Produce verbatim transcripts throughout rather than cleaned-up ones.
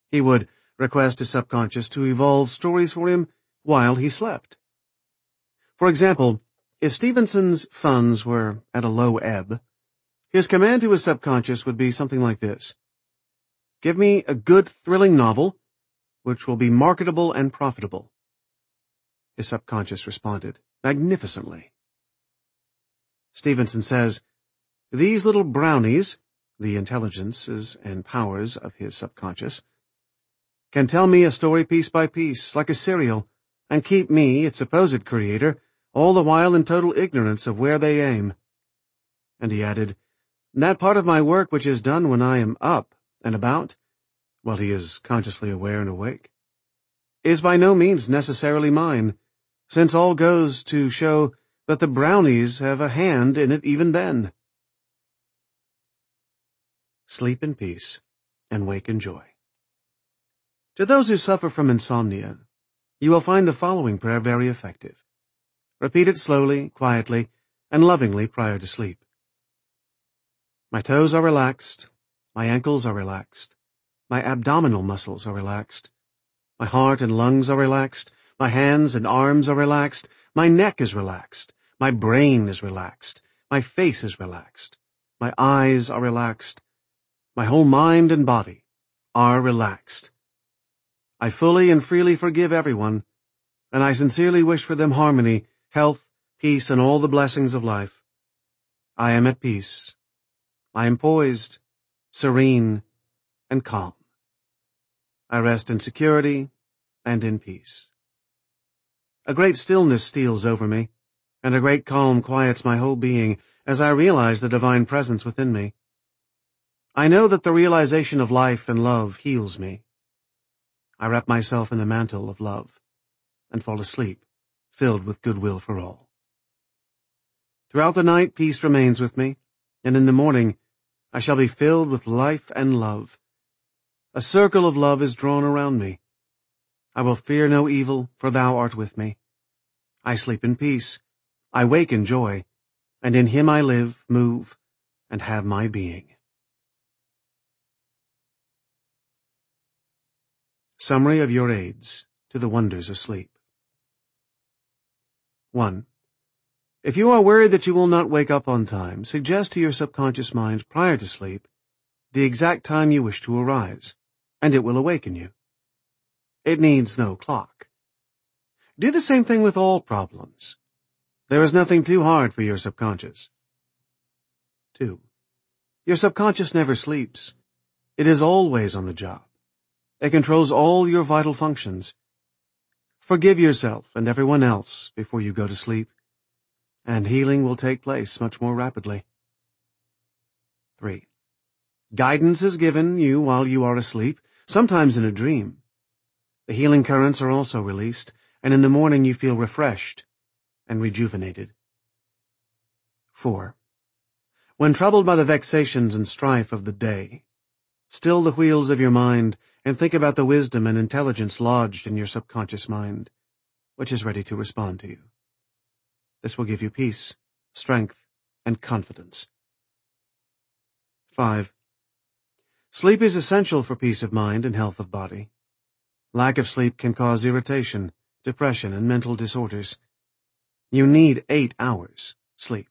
He would request his subconscious to evolve stories for him while he slept. For example, if Stevenson's funds were at a low ebb, his command to his subconscious would be something like this: "Give me a good, thrilling novel, which will be marketable and profitable." His subconscious responded, "Magnificently." Stevenson says, "These little brownies," the intelligences and powers of his subconscious, "can tell me a story piece by piece, like a serial, and keep me, its supposed creator, all the while in total ignorance of where they aim." And he added, "That part of my work which is done when I am up and about, while he is consciously aware and awake, is by no means necessarily mine, since all goes to show that the brownies have a hand in it even then." Sleep in peace and wake in joy. To those who suffer from insomnia, you will find the following prayer very effective. Repeat it slowly, quietly, and lovingly prior to sleep. My toes are relaxed. My ankles are relaxed. My abdominal muscles are relaxed. My heart and lungs are relaxed. My hands and arms are relaxed. My neck is relaxed. My brain is relaxed. My face is relaxed. My eyes are relaxed. My whole mind and body are relaxed. I fully and freely forgive everyone, and I sincerely wish for them harmony, health, peace, and all the blessings of life. I am at peace. I am poised, serene, and calm. I rest in security and in peace. A great stillness steals over me, and a great calm quiets my whole being as I realize the divine presence within me. I know that the realization of life and love heals me. I wrap myself in the mantle of love and fall asleep, filled with goodwill for all. Throughout the night, peace remains with me, and in the morning I shall be filled with life and love. A circle of love is drawn around me. I will fear no evil, for thou art with me. I sleep in peace, I wake in joy, and in him I live, move, and have my being. Summary of your aids to the wonders of sleep. one. If you are worried that you will not wake up on time, suggest to your subconscious mind prior to sleep the exact time you wish to arise, and it will awaken you. It needs no clock. Do the same thing with all problems. There is nothing too hard for your subconscious. two. Your subconscious never sleeps. It is always on the job. It controls all your vital functions. Forgive yourself and everyone else before you go to sleep, and healing will take place much more rapidly. three. Guidance is given you while you are asleep, sometimes in a dream. The healing currents are also released, and in the morning you feel refreshed and rejuvenated. four. When troubled by the vexations and strife of the day, still the wheels of your mind and think about the wisdom and intelligence lodged in your subconscious mind, which is ready to respond to you. This will give you peace, strength, and confidence. five. Sleep is essential for peace of mind and health of body. Lack of sleep can cause irritation, depression, and mental disorders. You need eight hours sleep.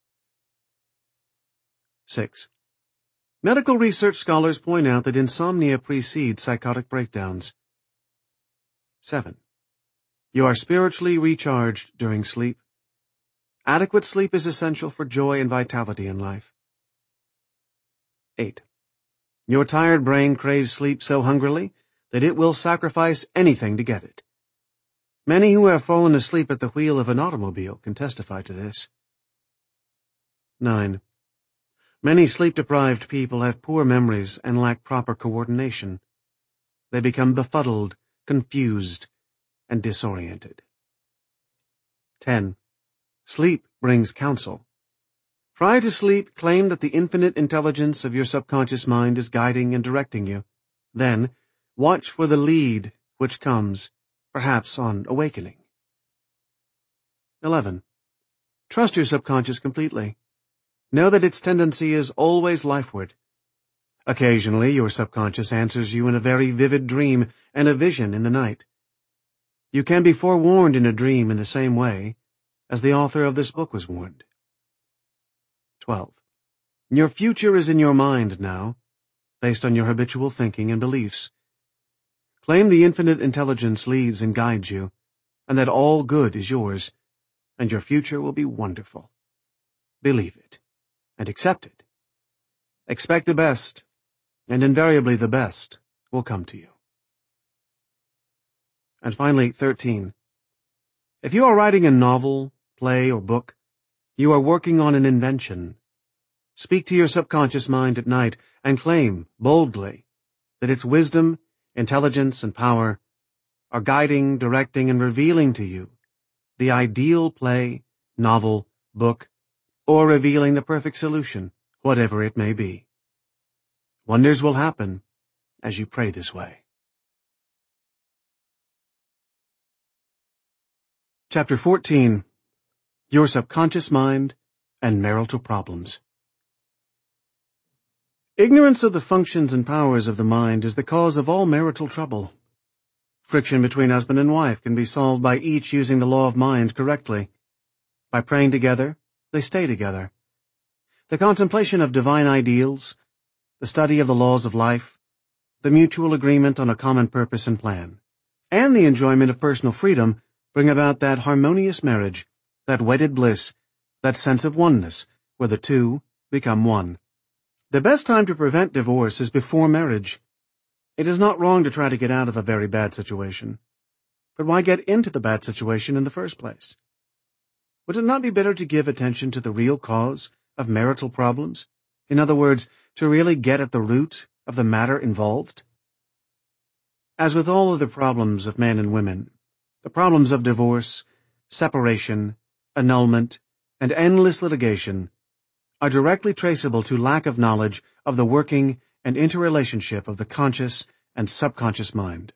six. Medical research scholars point out that insomnia precedes psychotic breakdowns. seven. You are spiritually recharged during sleep. Adequate sleep is essential for joy and vitality in life. eight. Your tired brain craves sleep so hungrily that it will sacrifice anything to get it. Many who have fallen asleep at the wheel of an automobile can testify to this. nine. Many sleep-deprived people have poor memories and lack proper coordination. They become befuddled, confused, and disoriented. ten. Sleep brings counsel. Prior to sleep, claim that the infinite intelligence of your subconscious mind is guiding and directing you. Then, watch for the lead which comes, perhaps on awakening. eleven. Trust your subconscious completely. Know that its tendency is always lifeward. Occasionally, your subconscious answers you in a very vivid dream and a vision in the night. You can be forewarned in a dream in the same way as the author of this book was warned. twelve. Your future is in your mind now, based on your habitual thinking and beliefs. Claim the infinite intelligence leads and guides you, and that all good is yours, and your future will be wonderful. Believe it, and accept it. Expect the best, and invariably the best will come to you. And finally, thirteen. If you are writing a novel, play, or book, you are working on an invention. Speak to your subconscious mind at night and claim, boldly, that its wisdom, intelligence, and power are guiding, directing, and revealing to you the ideal play, novel, book, or revealing the perfect solution, whatever it may be. Wonders will happen as you pray this way. Chapter fourteen. Your Subconscious Mind and Marital Problems. Ignorance of the functions and powers of the mind is the cause of all marital trouble. Friction between husband and wife can be solved by each using the law of mind correctly. By praying together, they stay together. The contemplation of divine ideals, the study of the laws of life, the mutual agreement on a common purpose and plan, and the enjoyment of personal freedom bring about that harmonious marriage, that wedded bliss, that sense of oneness, where the two become one. The best time to prevent divorce is before marriage. It is not wrong to try to get out of a very bad situation. But why get into the bad situation in the first place? Would it not be better to give attention to the real cause of marital problems? In other words, to really get at the root of the matter involved? As with all other problems of men and women, the problems of divorce, separation, annulment, and endless litigation are directly traceable to lack of knowledge of the working and interrelationship of the conscious and subconscious mind.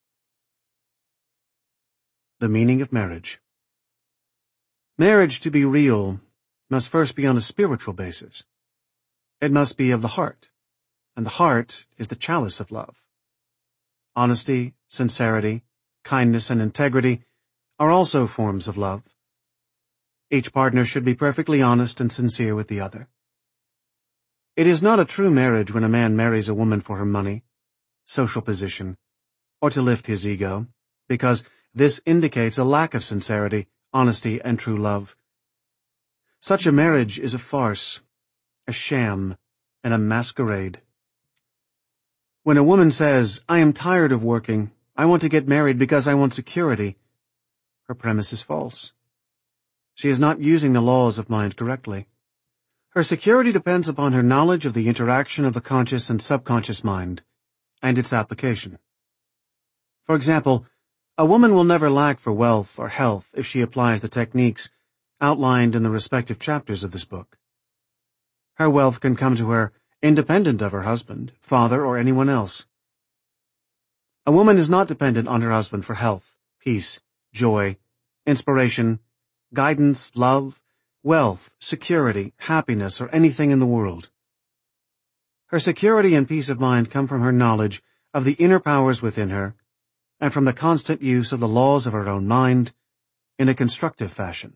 The meaning of marriage. Marriage, to be real, must first be on a spiritual basis. It must be of the heart, and the heart is the chalice of love. Honesty, sincerity, kindness, and integrity are also forms of love. Each partner should be perfectly honest and sincere with the other. It is not a true marriage when a man marries a woman for her money, social position, or to lift his ego, because this indicates a lack of sincerity, honesty, and true love. Such a marriage is a farce, a sham, and a masquerade. When a woman says, "I am tired of working, I want to get married because I want security," her premise is false. She is not using the laws of mind correctly. Her security depends upon her knowledge of the interaction of the conscious and subconscious mind, and its application. For example, a woman will never lack for wealth or health if she applies the techniques outlined in the respective chapters of this book. Her wealth can come to her independent of her husband, father, or anyone else. A woman is not dependent on her husband for health, peace, joy, inspiration, guidance, love, wealth, security, happiness, or anything in the world. Her security and peace of mind come from her knowledge of the inner powers within her and from the constant use of the laws of her own mind in a constructive fashion.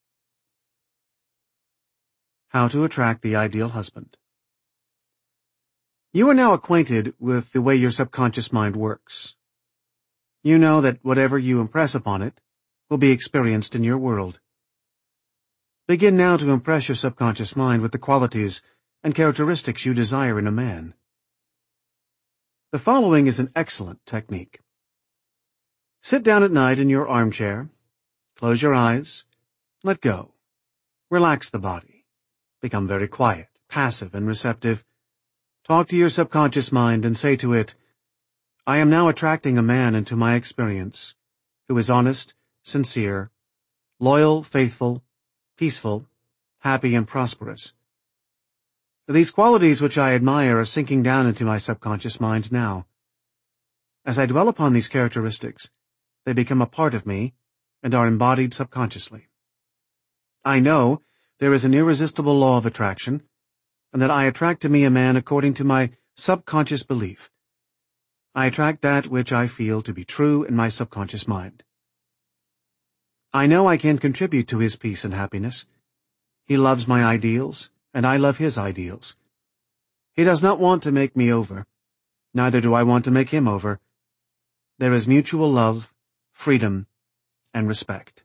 How to attract the ideal husband. You are now acquainted with the way your subconscious mind works. You know that whatever you impress upon it will be experienced in your world. Begin now to impress your subconscious mind with the qualities and characteristics you desire in a man. The following is an excellent technique. Sit down at night in your armchair, close your eyes, let go, relax the body, become very quiet, passive, and receptive. Talk to your subconscious mind and say to it, "I am now attracting a man into my experience who is honest, sincere, loyal, faithful, peaceful, happy, and prosperous. These qualities which I admire are sinking down into my subconscious mind now. As I dwell upon these characteristics, they become a part of me and are embodied subconsciously. I know there is an irresistible law of attraction, and that I attract to me a man according to my subconscious belief. I attract that which I feel to be true in my subconscious mind. I know I can contribute to his peace and happiness. He loves my ideals, and I love his ideals. He does not want to make me over. Neither do I want to make him over. There is mutual love, freedom, and respect.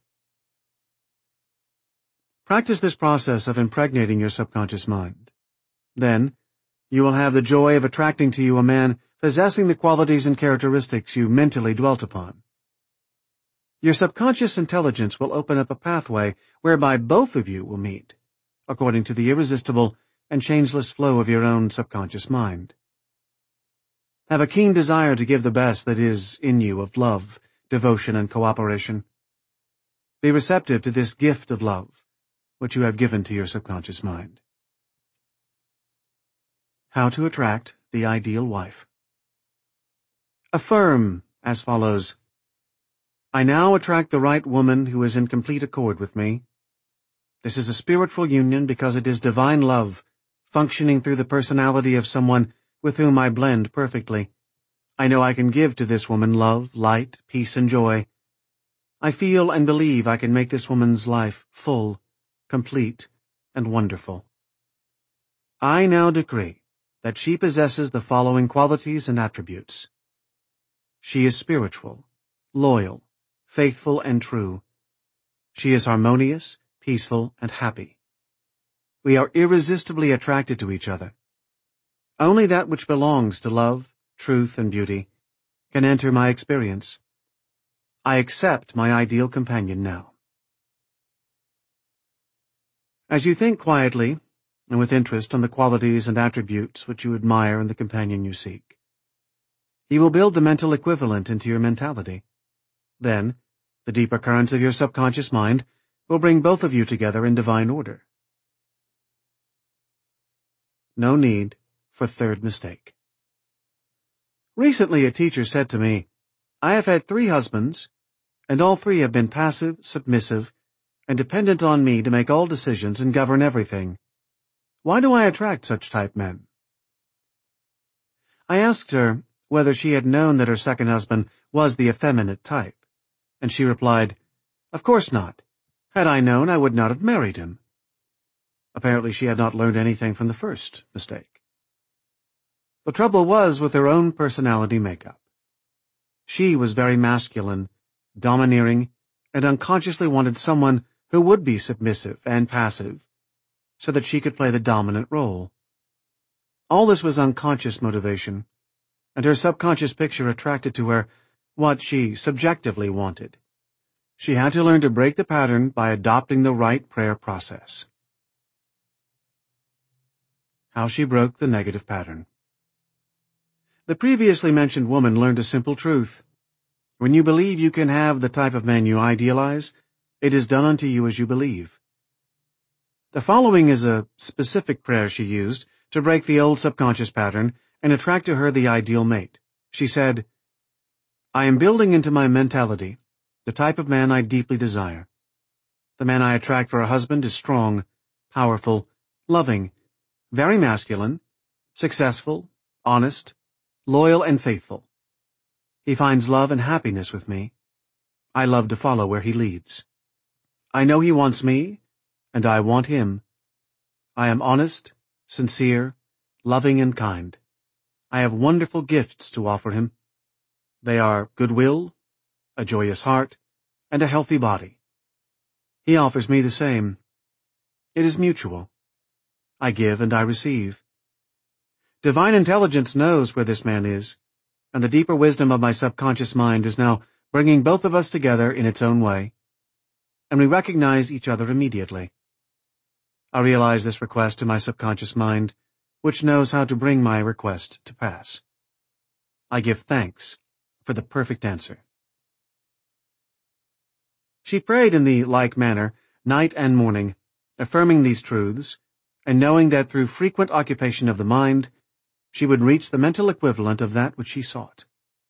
Practice this process of impregnating your subconscious mind. Then, you will have the joy of attracting to you a man possessing the qualities and characteristics you mentally dwelt upon. Your subconscious intelligence will open up a pathway whereby both of you will meet, according to the irresistible and changeless flow of your own subconscious mind. Have a keen desire to give the best that is in you of love, devotion, and cooperation. Be receptive to this gift of love, which you have given to your subconscious mind. How to attract the ideal wife. Affirm as follows: I now attract the right woman who is in complete accord with me. This is a spiritual union because it is divine love, functioning through the personality of someone with whom I blend perfectly. I know I can give to this woman love, light, peace, and joy. I feel and believe I can make this woman's life full, complete, and wonderful. I now decree that she possesses the following qualities and attributes. She is spiritual, loyal, faithful, and true. She is harmonious, peaceful, and happy. We are irresistibly attracted to each other. Only that which belongs to love, truth, and beauty can enter my experience. I accept my ideal companion now. As you think quietly and with interest on the qualities and attributes which you admire in the companion you seek, you will build the mental equivalent into your mentality. Then, the deeper currents of your subconscious mind will bring both of you together in divine order. No need for third mistake. Recently a teacher said to me, I have had three husbands, and all three have been passive, submissive, and dependent on me to make all decisions and govern everything. Why do I attract such type men? I asked her whether she had known that her second husband was the effeminate type, and she replied, Of course not. Had I known, I would not have married him. Apparently she had not learned anything from the first mistake. The trouble was with her own personality makeup. She was very masculine, domineering, and unconsciously wanted someone who would be submissive and passive, so that she could play the dominant role. All this was unconscious motivation, and her subconscious picture attracted to her what she subjectively wanted. She had to learn to break the pattern by adopting the right prayer process. How she broke the negative pattern. The previously mentioned woman learned a simple truth. When you believe you can have the type of man you idealize, it is done unto you as you believe. The following is a specific prayer she used to break the old subconscious pattern and attract to her the ideal mate. She said, I am building into my mentality the type of man I deeply desire. The man I attract for a husband is strong, powerful, loving, very masculine, successful, honest, loyal, and faithful. He finds love and happiness with me. I love to follow where he leads. I know he wants me, and I want him. I am honest, sincere, loving, and kind. I have wonderful gifts to offer him. They are goodwill, a joyous heart, and a healthy body. He offers me the same. It is mutual. I give and I receive. Divine intelligence knows where this man is, and the deeper wisdom of my subconscious mind is now bringing both of us together in its own way, and we recognize each other immediately. I realize this request to my subconscious mind, which knows how to bring my request to pass. I give thanks for the perfect answer. She prayed in the like manner, night and morning, affirming these truths, and knowing that through frequent occupation of the mind, she would reach the mental equivalent of that which she sought.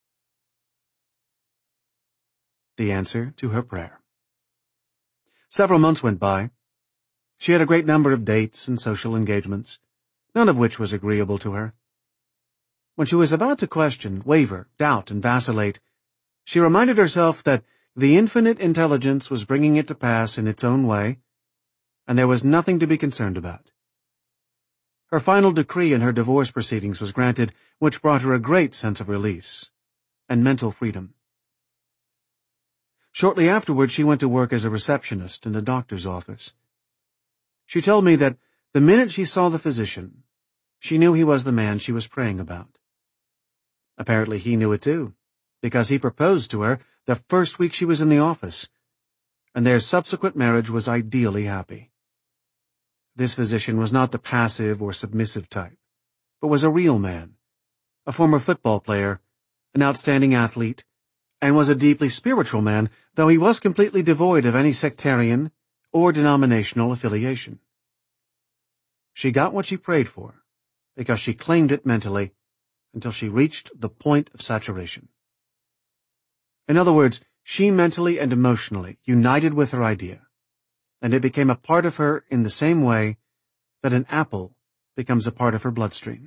The answer to her prayer. Several months went by. She had a great number of dates and social engagements, none of which was agreeable to her. When she was about to question, waver, doubt, and vacillate, she reminded herself that the infinite intelligence was bringing it to pass in its own way, and there was nothing to be concerned about. Her final decree in her divorce proceedings was granted, which brought her a great sense of release and mental freedom. Shortly afterward, she went to work as a receptionist in a doctor's office. She told me that the minute she saw the physician, she knew he was the man she was praying about. Apparently he knew it too, because he proposed to her the first week she was in the office, and their subsequent marriage was ideally happy. This physician was not the passive or submissive type, but was a real man, a former football player, an outstanding athlete, and was a deeply spiritual man, though he was completely devoid of any sectarian or denominational affiliation. She got what she prayed for, because she claimed it mentally, until she reached the point of saturation. In other words, she mentally and emotionally united with her idea, and it became a part of her in the same way that an apple becomes a part of her bloodstream.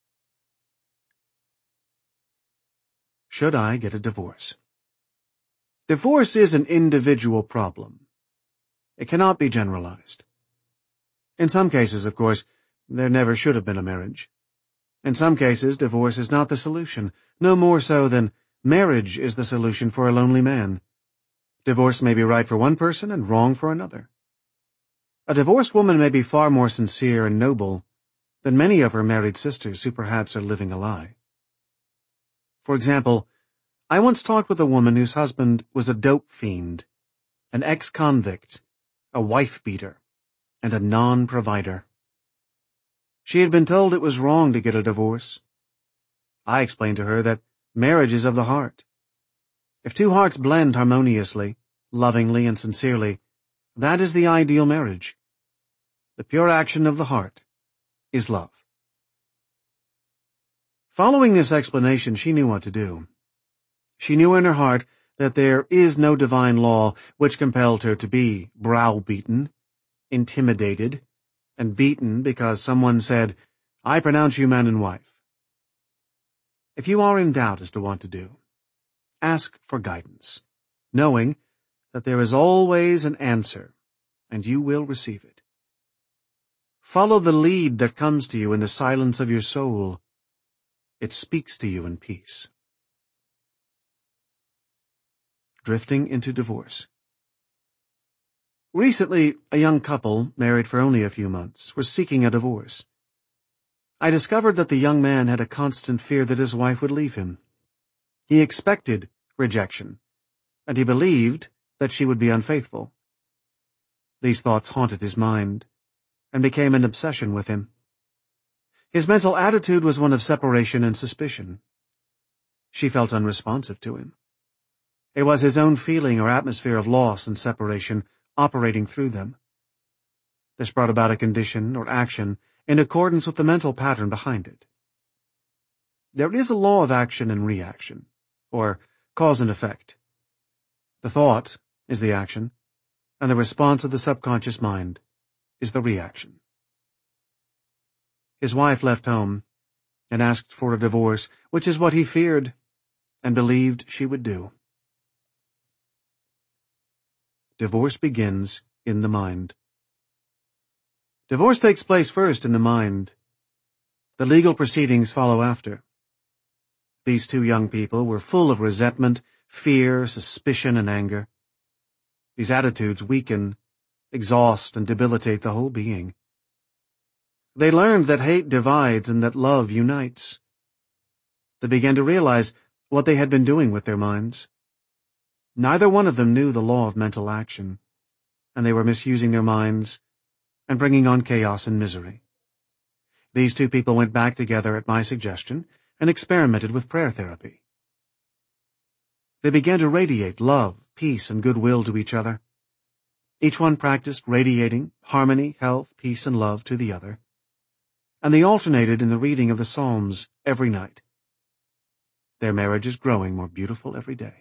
Should I get a divorce? Divorce is an individual problem. It cannot be generalized. In some cases, of course, there never should have been a marriage. In some cases, divorce is not the solution, no more so than marriage is the solution for a lonely man. Divorce may be right for one person and wrong for another. A divorced woman may be far more sincere and noble than many of her married sisters who perhaps are living a lie. For example, I once talked with a woman whose husband was a dope fiend, an ex-convict, a wife-beater, and a non-provider. She had been told it was wrong to get a divorce. I explained to her that marriage is of the heart. If two hearts blend harmoniously, lovingly and sincerely, that is the ideal marriage. The pure action of the heart is love. Following this explanation, she knew what to do. She knew in her heart that there is no divine law which compelled her to be browbeaten, intimidated, and beaten because someone said, "I pronounce you man and wife." If you are in doubt as to what to do, ask for guidance, knowing that there is always an answer, and you will receive it. Follow the lead that comes to you in the silence of your soul. It speaks to you in peace. Drifting into divorce. Recently, a young couple, married for only a few months, were seeking a divorce. I discovered that the young man had a constant fear that his wife would leave him. He expected rejection, and he believed that she would be unfaithful. These thoughts haunted his mind and became an obsession with him. His mental attitude was one of separation and suspicion. She felt unresponsive to him. It was his own feeling or atmosphere of loss and separation operating through them. This brought about a condition or action in accordance with the mental pattern behind it. There is a law of action and reaction, or cause and effect. The thought is the action, and the response of the subconscious mind is the reaction. His wife left home and asked for a divorce, which is what he feared and believed she would do. Divorce begins in the mind. Divorce takes place first in the mind. The legal proceedings follow after. These two young people were full of resentment, fear, suspicion, and anger. These attitudes weaken, exhaust, and debilitate the whole being. They learned that hate divides and that love unites. They began to realize what they had been doing with their minds. Neither one of them knew the law of mental action, and they were misusing their minds and bringing on chaos and misery. These two people went back together at my suggestion and experimented with prayer therapy. They began to radiate love, peace, and goodwill to each other. Each one practiced radiating harmony, health, peace, and love to the other, and they alternated in the reading of the Psalms every night. Their marriage is growing more beautiful every day.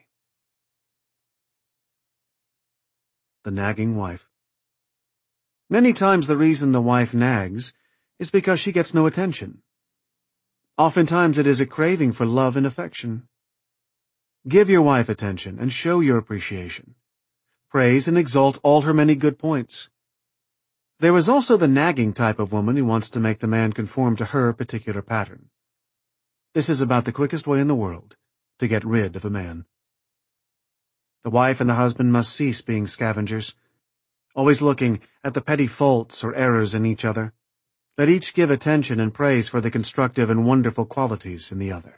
The nagging wife. Many times the reason the wife nags is because she gets no attention. Oftentimes it is a craving for love and affection. Give your wife attention and show your appreciation. Praise and exalt all her many good points. There is also the nagging type of woman who wants to make the man conform to her particular pattern. This is about the quickest way in the world to get rid of a man. The wife and the husband must cease being scavengers, always looking at the petty faults or errors in each other. Let each give attention and praise for the constructive and wonderful qualities in the other.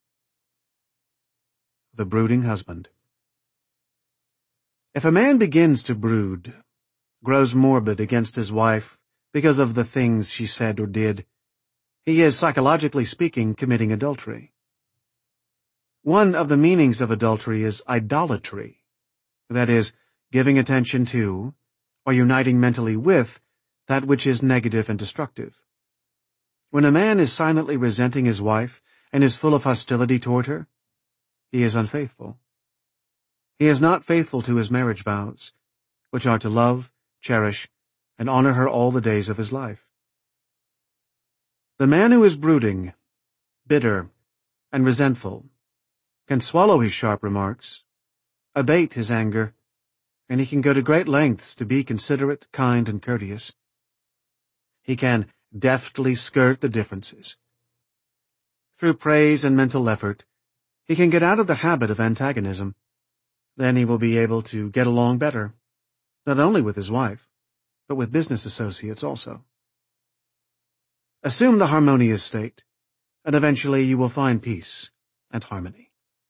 The brooding husband. If a man begins to brood, grows morbid against his wife because of the things she said or did, he is, psychologically speaking, committing adultery. One of the meanings of adultery is idolatry, that is, giving attention to, or uniting mentally with, that which is negative and destructive. When a man is silently resenting his wife and is full of hostility toward her, he is unfaithful. He is not faithful to his marriage vows, which are to love, cherish, and honor her all the days of his life. The man who is brooding, bitter, and resentful can swallow his sharp remarks, abate his anger, and he can go to great lengths to be considerate, kind, and courteous. He can deftly skirt the differences. Through praise and mental effort, he can get out of the habit of antagonism. Then he will be able to get along better, not only with his wife, but with business associates also. Assume the harmonious state, and eventually you will find peace and harmony.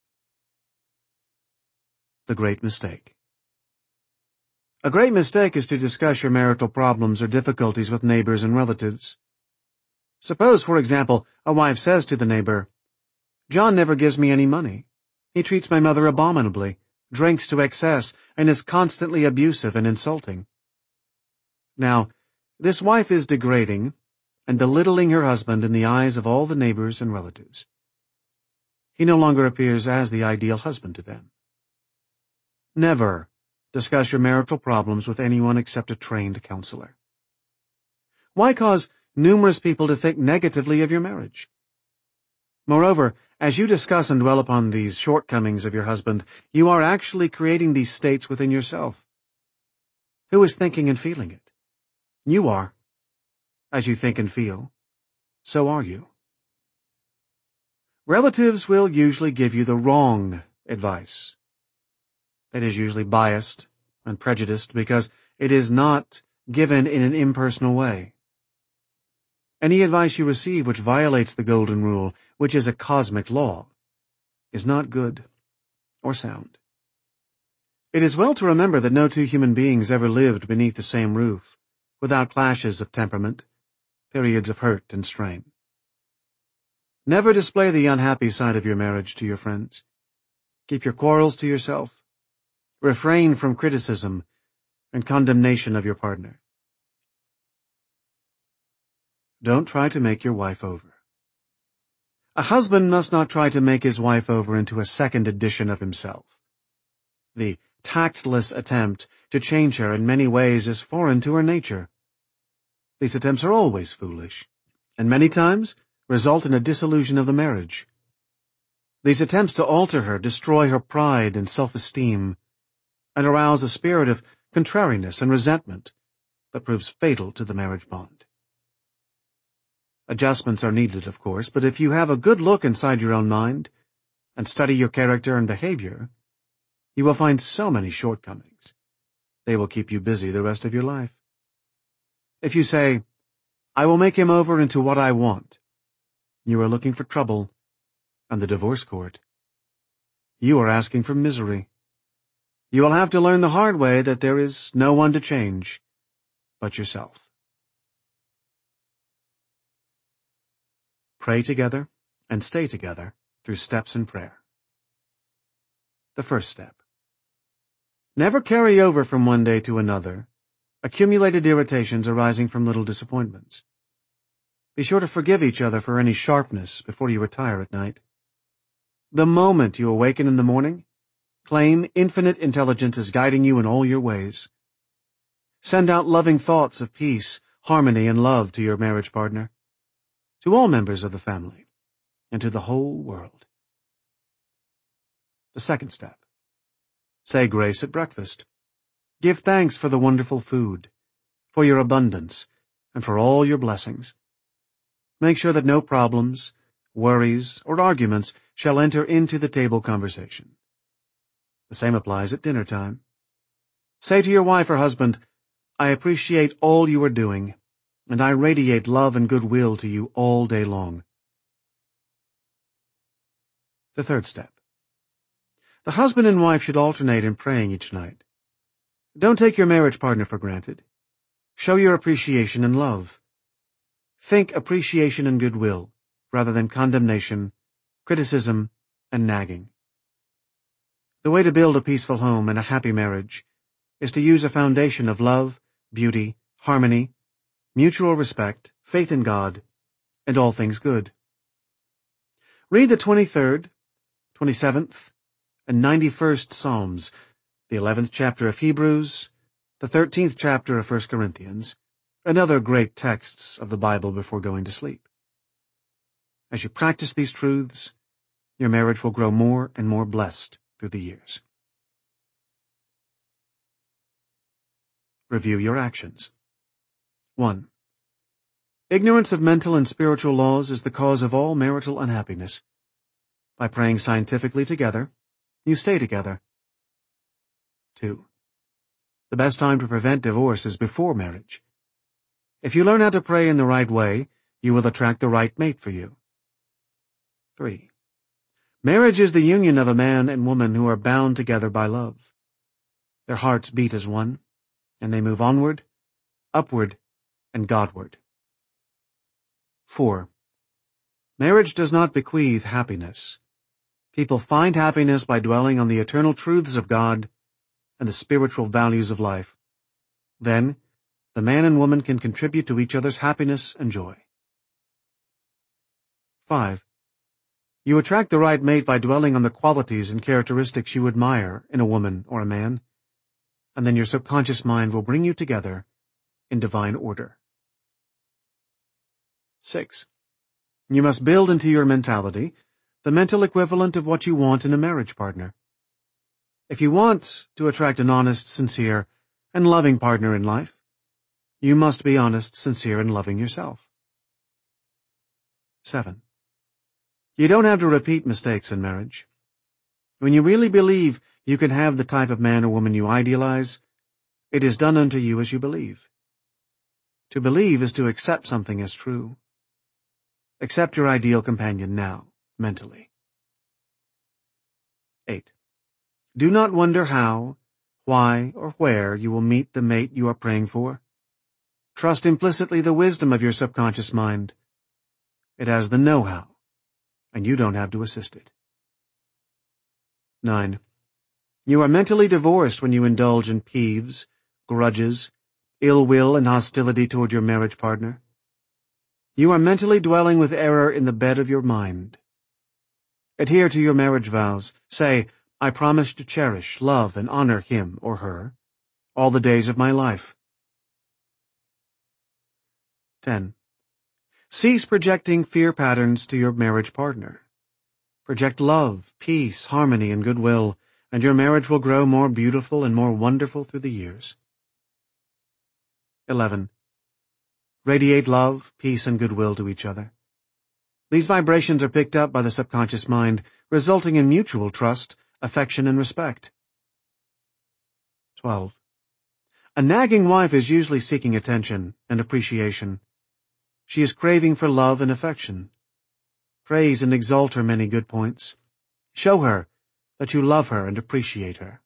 The great mistake. A great mistake is to discuss your marital problems or difficulties with neighbors and relatives. Suppose, for example, a wife says to the neighbor, "John never gives me any money. He treats my mother abominably, drinks to excess, and is constantly abusive and insulting." Now, this wife is degrading and belittling her husband in the eyes of all the neighbors and relatives. He no longer appears as the ideal husband to them. Never discuss your marital problems with anyone except a trained counselor. Why cause numerous people to think negatively of your marriage? Moreover, as you discuss and dwell upon these shortcomings of your husband, you are actually creating these states within yourself. Who is thinking and feeling it? You are. As you think and feel, so are you. Relatives will usually give you the wrong advice. It is usually biased and prejudiced because it is not given in an impersonal way. Any advice you receive which violates the golden rule, which is a cosmic law, is not good or sound. It is well to remember that no two human beings ever lived beneath the same roof, without clashes of temperament, periods of hurt and strain. Never display the unhappy side of your marriage to your friends. Keep your quarrels to yourself. Refrain from criticism and condemnation of your partner. Don't try to make your wife over. A husband must not try to make his wife over into a second edition of himself. The tactless attempt to change her in many ways is foreign to her nature. These attempts are always foolish, and many times result in a dissolution of the marriage. These attempts to alter her destroy her pride and self-esteem, and arouse a spirit of contrariness and resentment that proves fatal to the marriage bond. Adjustments are needed, of course, but if you have a good look inside your own mind and study your character and behavior, you will find so many shortcomings. They will keep you busy the rest of your life. If you say, "I will make him over into what I want," you are looking for trouble and the divorce court. You are asking for misery. You will have to learn the hard way that there is no one to change but yourself. Pray together and stay together through steps in prayer. The first step. Never carry over from one day to another accumulated irritations arising from little disappointments. Be sure to forgive each other for any sharpness before you retire at night. The moment you awaken in the morning, claim infinite intelligence is guiding you in all your ways. Send out loving thoughts of peace, harmony, and love to your marriage partner, to all members of the family, and to the whole world. The second step. Say grace at breakfast. Give thanks for the wonderful food, for your abundance, and for all your blessings. Make sure that no problems, worries, or arguments shall enter into the table conversation. The same applies at dinner time. Say to your wife or husband, I appreciate all you are doing, and I radiate love and goodwill to you all day long. The third step. The husband and wife should alternate in praying each night. Don't take your marriage partner for granted. Show your appreciation and love. Think appreciation and goodwill, rather than condemnation, criticism, and nagging. The way to build a peaceful home and a happy marriage is to use a foundation of love, beauty, harmony, mutual respect, faith in God, and all things good. Read the twenty-third, twenty-seventh, and ninety-first Psalms, the eleventh chapter of Hebrews, the thirteenth chapter of First Corinthians, and other great texts of the Bible before going to sleep. As you practice these truths, your marriage will grow more and more blessed through the years. Review your actions. One. Ignorance of mental and spiritual laws is the cause of all marital unhappiness. By praying scientifically together, you stay together. Two. The best time to prevent divorce is before marriage. If you learn how to pray in the right way, you will attract the right mate for you. Three. Marriage is the union of a man and woman who are bound together by love. Their hearts beat as one, and they move onward, upward, and Godward. Four. Marriage does not bequeath happiness. People find happiness by dwelling on the eternal truths of God and the spiritual values of life. Then, the man and woman can contribute to each other's happiness and joy. Five. You attract the right mate by dwelling on the qualities and characteristics you admire in a woman or a man, and then your subconscious mind will bring you together in divine order. Six. You must build into your mentality the mental equivalent of what you want in a marriage partner. If you want to attract an honest, sincere, and loving partner in life, you must be honest, sincere, and loving yourself. Seven. You don't have to repeat mistakes in marriage. When you really believe you can have the type of man or woman you idealize, it is done unto you as you believe. To believe is to accept something as true. Accept your ideal companion now, mentally. Eight. Do not wonder how, why, or where you will meet the mate you are praying for. Trust implicitly the wisdom of your subconscious mind. It has the know-how, and you don't have to assist it. Nine. You are mentally divorced when you indulge in peeves, grudges, ill will, and hostility toward your marriage partner. You are mentally dwelling with error in the bed of your mind. Adhere to your marriage vows. Say, I promise to cherish, love, and honor him or her all the days of my life. Ten. Cease projecting fear patterns to your marriage partner. Project love, peace, harmony, and goodwill, and your marriage will grow more beautiful and more wonderful through the years. Eleven. Radiate love, peace, and goodwill to each other. These vibrations are picked up by the subconscious mind, resulting in mutual trust, affection, and respect. Twelve. A nagging wife is usually seeking attention and appreciation. She is craving for love and affection. Praise and exalt her many good points. Show her that you love her and appreciate her.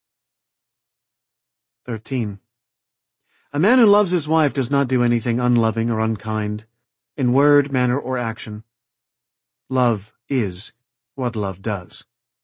Thirteen. A man who loves his wife does not do anything unloving or unkind, in word, manner, or action. Love is what love does.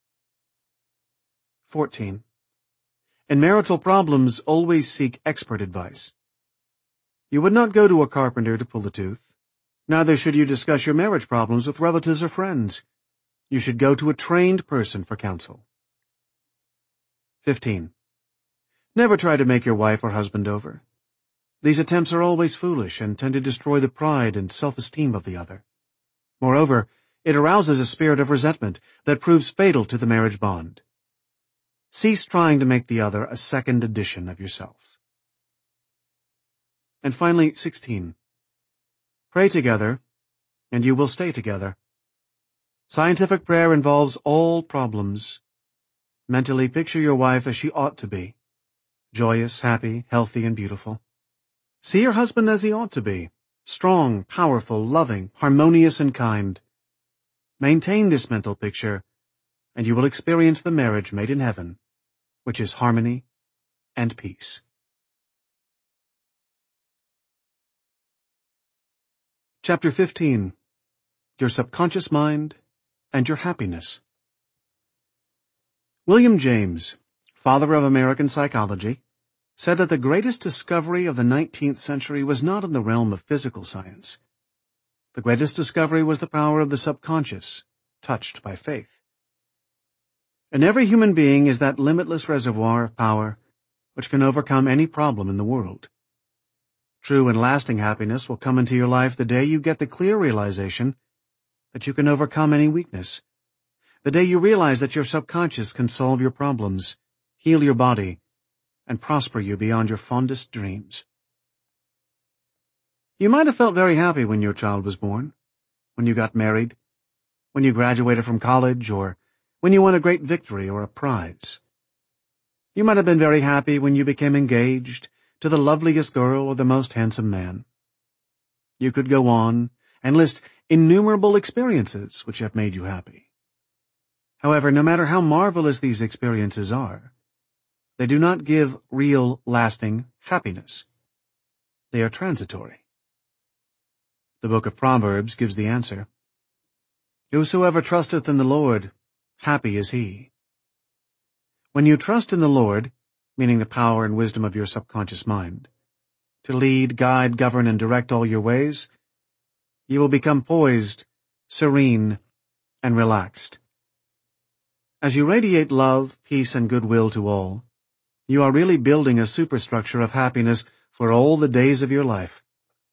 Fourteen. In marital problems, always seek expert advice. You would not go to a carpenter to pull a tooth. Neither should you discuss your marriage problems with relatives or friends. You should go to a trained person for counsel. Fifteen. Never try to make your wife or husband over. These attempts are always foolish and tend to destroy the pride and self-esteem of the other. Moreover, It arouses a spirit of resentment that proves fatal to the marriage bond. Cease trying to make the other a second edition of yourself. And finally, sixteen. Pray together, and you will stay together. Scientific prayer involves all problems. Mentally picture your wife as she ought to be, joyous, happy, healthy, and beautiful. See your husband as he ought to be, strong, powerful, loving, harmonious, and kind. Maintain this mental picture, and you will experience the marriage made in heaven, which is harmony and peace. Chapter fifteen. Your subconscious mind and your happiness. William James, father of American psychology, said that the greatest discovery of the nineteenth century was not in the realm of physical science. The greatest discovery was the power of the subconscious, touched by faith. In every human being is that limitless reservoir of power which can overcome any problem in the world. True and lasting happiness will come into your life the day you get the clear realization that you can overcome any weakness, the day you realize that your subconscious can solve your problems, heal your body, and prosper you beyond your fondest dreams. You might have felt very happy when your child was born, when you got married, when you graduated from college, or when you won a great victory or a prize. You might have been very happy when you became engaged to the loveliest girl or the most handsome man. You could go on and list innumerable experiences which have made you happy. However, no matter how marvelous these experiences are, they do not give real, lasting happiness. They are transitory. The book of Proverbs gives the answer. Whosoever trusteth in the Lord, happy is he. When you trust in the Lord, meaning the power and wisdom of your subconscious mind, to lead, guide, govern, and direct all your ways, you will become poised, serene, and relaxed. As you radiate love, peace, and goodwill to all, you are really building a superstructure of happiness for all the days of your life.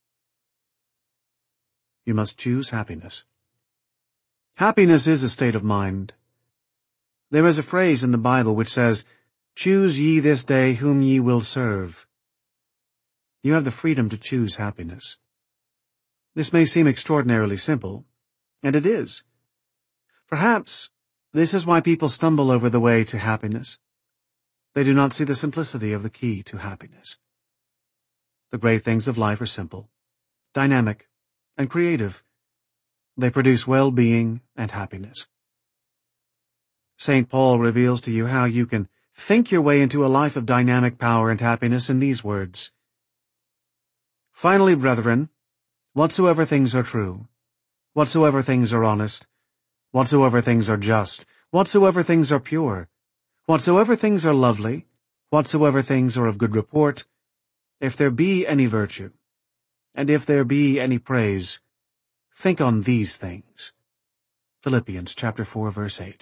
You must choose happiness. Happiness is a state of mind. There is a phrase in the Bible which says, "Choose ye this day whom ye will serve." You have the freedom to choose happiness. This may seem extraordinarily simple, and it is. Perhaps this is why people stumble over the way to happiness. They do not see the simplicity of the key to happiness. The great things of life are simple, dynamic, and creative. They produce well-being and happiness. Saint Paul reveals to you how you can think your way into a life of dynamic power and happiness in these words. Finally, brethren, whatsoever things are true, whatsoever things are honest, whatsoever things are just, whatsoever things are pure, whatsoever things are lovely, whatsoever things are of good report, if there be any virtue, and if there be any praise, think on these things. Philippians chapter four, verse eight.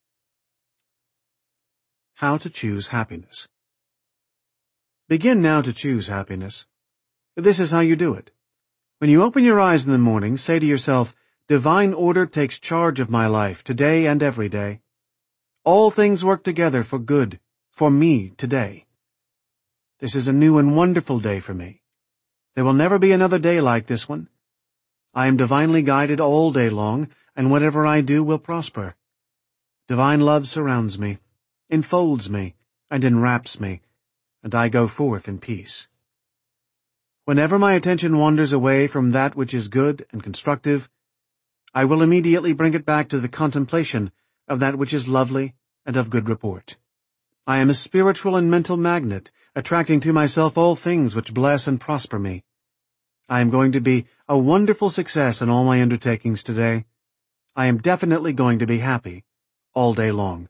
How to choose happiness. Begin now to choose happiness. This is how you do it. When you open your eyes in the morning, say to yourself, "Divine order takes charge of my life, today and every day. All things work together for good, for me today. This is a new and wonderful day for me. There will never be another day like this one. I am divinely guided all day long, and whatever I do will prosper. Divine love surrounds me, enfolds me, and enwraps me, and I go forth in peace. Whenever my attention wanders away from that which is good and constructive, I will immediately bring it back to the contemplation of that which is lovely and of good report. I am a spiritual and mental magnet, attracting to myself all things which bless and prosper me. I am going to be a wonderful success in all my undertakings today. I am definitely going to be happy all day long."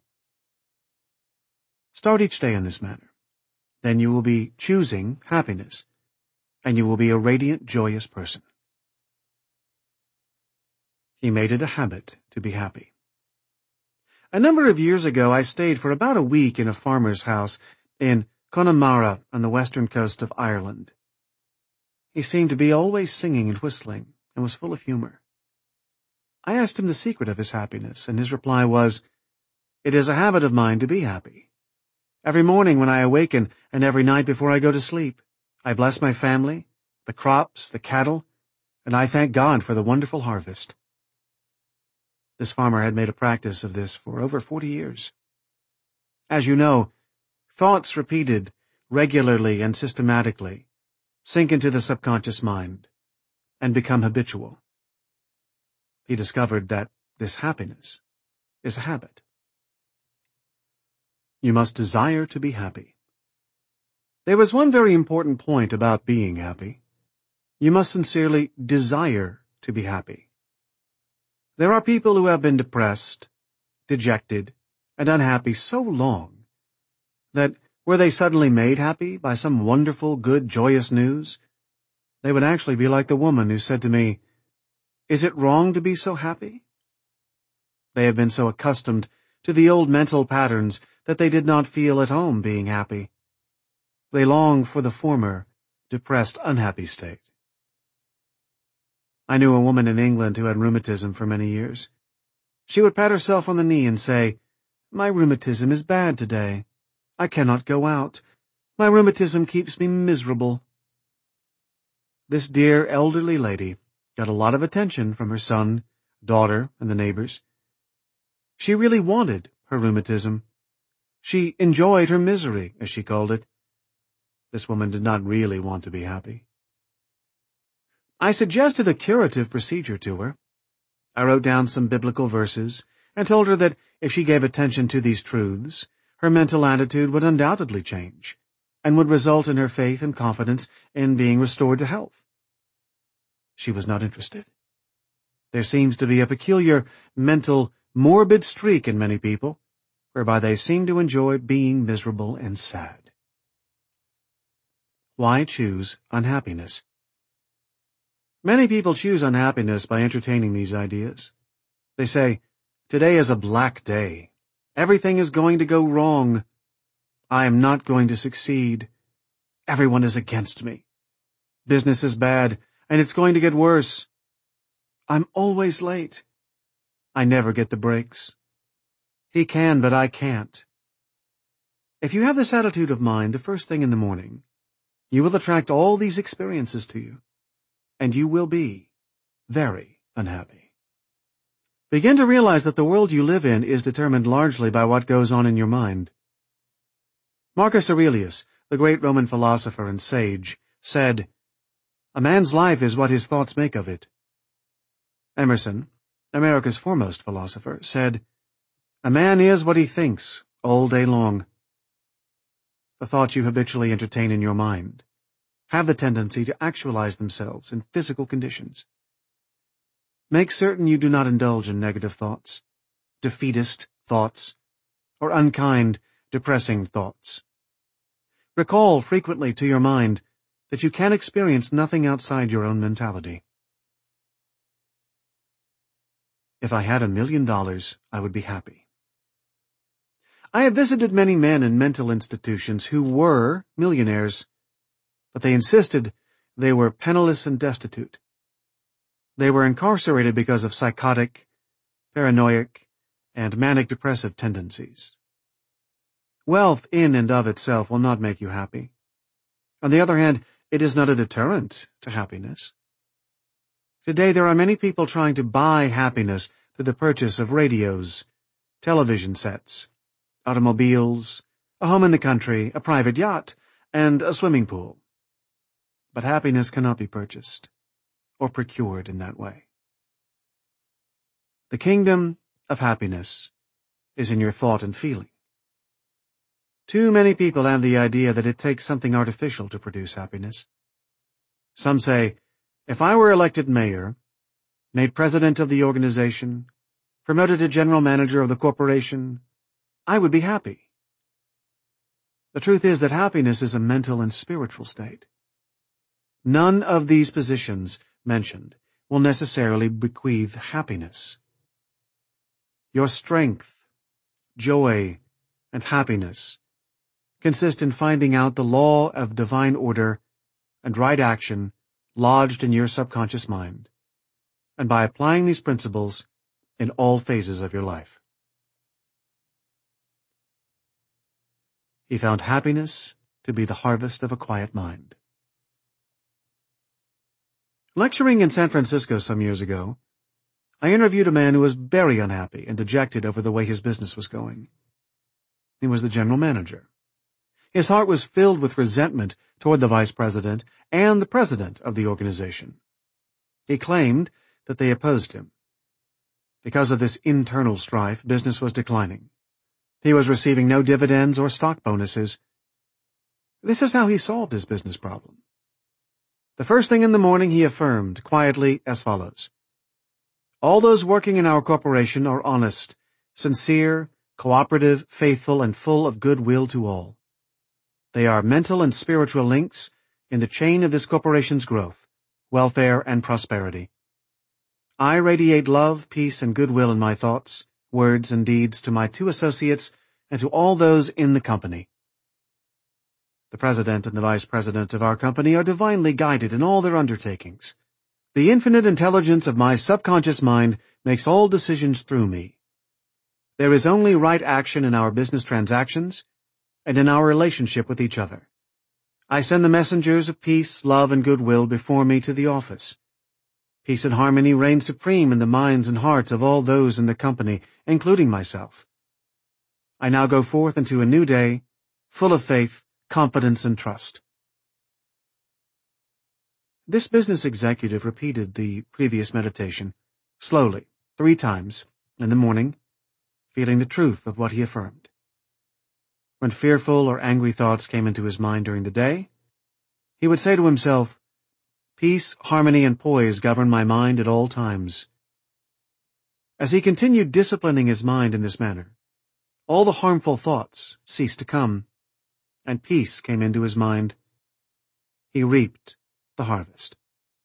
Start each day in this manner. Then you will be choosing happiness, and you will be a radiant, joyous person. He made it a habit to be happy. A number of years ago, I stayed for about a week in a farmer's house in Connemara on the western coast of Ireland. He seemed to be always singing and whistling, and was full of humor. I asked him the secret of his happiness, and his reply was, "It is a habit of mine to be happy. Every morning when I awaken and every night before I go to sleep, I bless my family, the crops, the cattle, and I thank God for the wonderful harvest." This farmer had made a practice of this for over forty years. As you know, thoughts repeated regularly and systematically sink into the subconscious mind and become habitual. He discovered that this happiness is a habit. You must desire to be happy. There was one very important point about being happy. You must sincerely desire to be happy. There are people who have been depressed, dejected, and unhappy so long that were they suddenly made happy by some wonderful, good, joyous news, they would actually be like the woman who said to me, "Is it wrong to be so happy?" They have been so accustomed to the old mental patterns that they did not feel at home being happy. They long for the former, depressed, unhappy state. I knew a woman in England who had rheumatism for many years. She would pat herself on the knee and say, "My rheumatism is bad today. I cannot go out. My rheumatism keeps me miserable." This dear elderly lady got a lot of attention from her son, daughter, and the neighbors. She really wanted her rheumatism. She enjoyed her misery, as she called it. This woman did not really want to be happy. I suggested a curative procedure to her. I wrote down some biblical verses and told her that if she gave attention to these truths, her mental attitude would undoubtedly change and would result in her faith and confidence in being restored to health. She was not interested. There seems to be a peculiar mental, morbid streak in many people, whereby they seem to enjoy being miserable and sad. Why choose unhappiness? Many people choose unhappiness by entertaining these ideas. They say, "Today is a black day. Everything is going to go wrong. I am not going to succeed. Everyone is against me. Business is bad, and it's going to get worse. I'm always late. I never get the breaks. He can, but I can't." If you have this attitude of mind the first thing in the morning, you will attract all these experiences to you, and you will be very unhappy. Begin to realize that the world you live in is determined largely by what goes on in your mind. Marcus Aurelius, the great Roman philosopher and sage, said, "A man's life is what his thoughts make of it." Emerson, America's foremost philosopher, said, "A man is what he thinks all day long." The thoughts you habitually entertain in your mind have the tendency to actualize themselves in physical conditions. Make certain you do not indulge in negative thoughts, defeatist thoughts, or unkind, depressing thoughts. Recall frequently to your mind that you can experience nothing outside your own mentality. If I had a million dollars, I would be happy. I have visited many men in mental institutions who were millionaires, but they insisted they were penniless and destitute. They were incarcerated because of psychotic, paranoid, and manic-depressive tendencies. Wealth in and of itself will not make you happy. On the other hand, it is not a deterrent to happiness. Today there are many people trying to buy happiness through the purchase of radios, television sets, automobiles, a home in the country, a private yacht, and a swimming pool. But happiness cannot be purchased or procured in that way. The kingdom of happiness is in your thought and feeling. Too many people have the idea that it takes something artificial to produce happiness. Some say, "If I were elected mayor, made president of the organization, promoted to general manager of the corporation, I would be happy." The truth is that happiness is a mental and spiritual state. None of these positions mentioned will necessarily bequeath happiness. Your strength, joy, and happiness consist in finding out the law of divine order and right action lodged in your subconscious mind, and by applying these principles, in all phases of your life. He found happiness to be the harvest of a quiet mind. Lecturing in San Francisco some years ago, I interviewed a man who was very unhappy and dejected over the way his business was going. He was the general manager. His heart was filled with resentment toward the vice president and the president of the organization. He claimed that they opposed him. Because of this internal strife, business was declining. He was receiving no dividends or stock bonuses. This is how he solved his business problem. The first thing in the morning he affirmed, quietly, as follows: "All those working in our corporation are honest, sincere, cooperative, faithful, and full of goodwill to all. They are mental and spiritual links in the chain of this corporation's growth, welfare, and prosperity. I radiate love, peace, and goodwill in my thoughts, words, and deeds to my two associates and to all those in the company. The president and the vice president of our company are divinely guided in all their undertakings. The infinite intelligence of my subconscious mind makes all decisions through me. There is only right action in our business transactions and in our relationship with each other. I send the messengers of peace, love, and goodwill before me to the office. Peace and harmony reign supreme in the minds and hearts of all those in the company, including myself. I now go forth into a new day, full of faith, confidence, and trust." This business executive repeated the previous meditation, slowly, three times, in the morning, feeling the truth of what he affirmed. When fearful or angry thoughts came into his mind during the day, he would say to himself, "Peace, harmony, and poise govern my mind at all times." As he continued disciplining his mind in this manner, all the harmful thoughts ceased to come, and peace came into his mind. He reaped the harvest.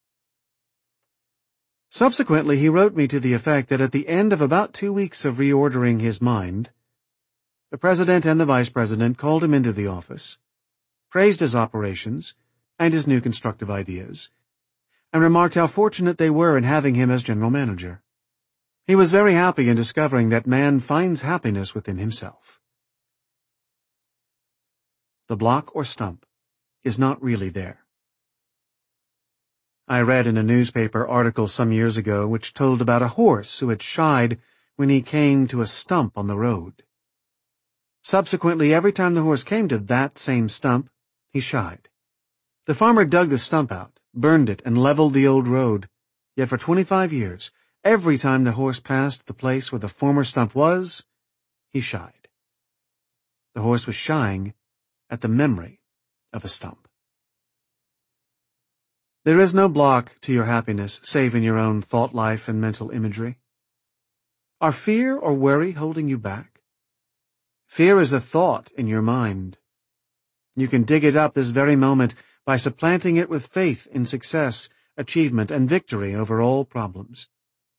Subsequently, he wrote me to the effect that at the end of about two weeks of reordering his mind, the president and the vice president called him into the office, praised his operations and his new constructive ideas, and remarked how fortunate they were in having him as general manager. He was very happy in discovering that man finds happiness within himself. The block or stump is not really there. I read in a newspaper article some years ago which told about a horse who had shied when he came to a stump on the road. Subsequently, every time the horse came to that same stump, he shied. The farmer dug the stump out, burned it, and leveled the old road. Yet for twenty-five years, every time the horse passed the place where the former stump was, he shied. The horse was shying at the memory of a stump. There is no block to your happiness save in your own thought life and mental imagery. Are fear or worry holding you back? Fear is a thought in your mind. You can dig it up this very moment by supplanting it with faith in success, achievement, and victory over all problems.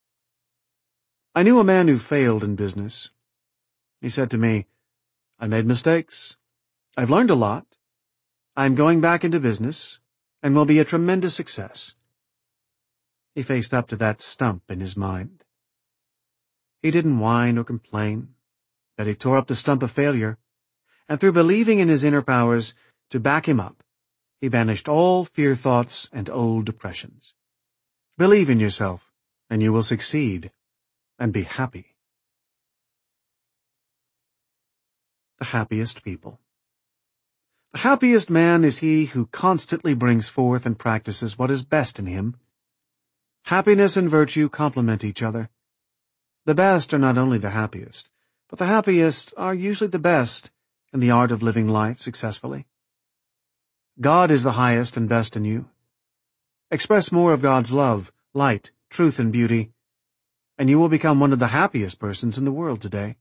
I knew a man who failed in business. He said to me, "I made mistakes. I've learned a lot. I'm going back into business and will be a tremendous success." He faced up to that stump in his mind. He didn't whine or complain, but he tore up the stump of failure, and through believing in his inner powers to back him up, he banished all fear thoughts and old depressions. Believe in yourself, and you will succeed and be happy. The happiest people. The happiest man is he who constantly brings forth and practices what is best in him. Happiness and virtue complement each other. The best are not only the happiest, but the happiest are usually the best in the art of living life successfully. God is the highest and best in you. Express more of God's love, light, truth, and beauty, and you will become one of the happiest persons in the world today.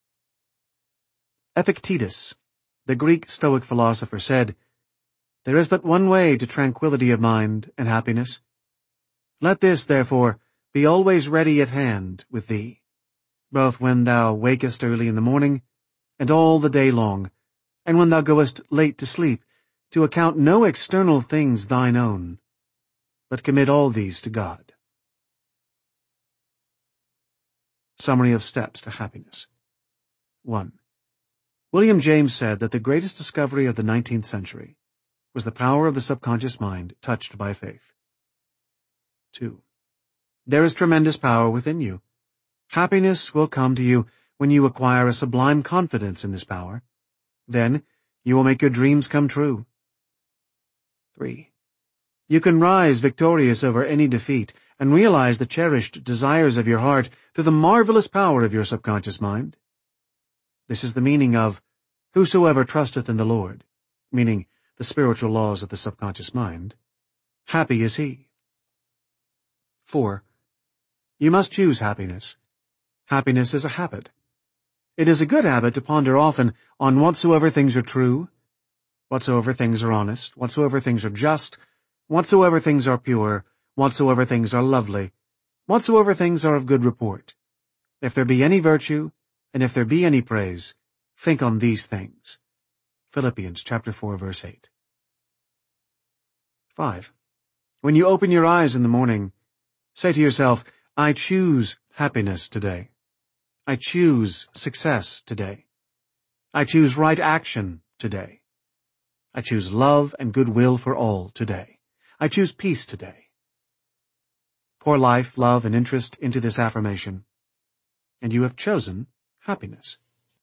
Epictetus, the Greek Stoic philosopher, said, "There is but one way to tranquility of mind and happiness. Let this, therefore, be always ready at hand with thee, both when thou wakest early in the morning, and all the day long, and when thou goest late to sleep, to account no external things thine own, but commit all these to God." Summary of steps to happiness. one. William James said that the greatest discovery of the nineteenth century was the power of the subconscious mind touched by faith. two. There is tremendous power within you. Happiness will come to you when you acquire a sublime confidence in this power. Then you will make your dreams come true. three. You can rise victorious over any defeat and realize the cherished desires of your heart through the marvelous power of your subconscious mind. This is the meaning of whosoever trusteth in the Lord, meaning the spiritual laws of the subconscious mind. Happy is he. four. You must choose happiness. Happiness is a habit. It is a good habit to ponder often on whatsoever things are true, whatsoever things are honest, whatsoever things are just, whatsoever things are pure, whatsoever things are lovely, whatsoever things are of good report. If there be any virtue, and if there be any praise, think on these things. Philippians chapter four, verse eight. five. When you open your eyes in the morning, say to yourself, I choose happiness today. I choose success today. I choose right action today. I choose love and goodwill for all today. I choose peace today. Pour life, love, and interest into this affirmation, and you have chosen happiness.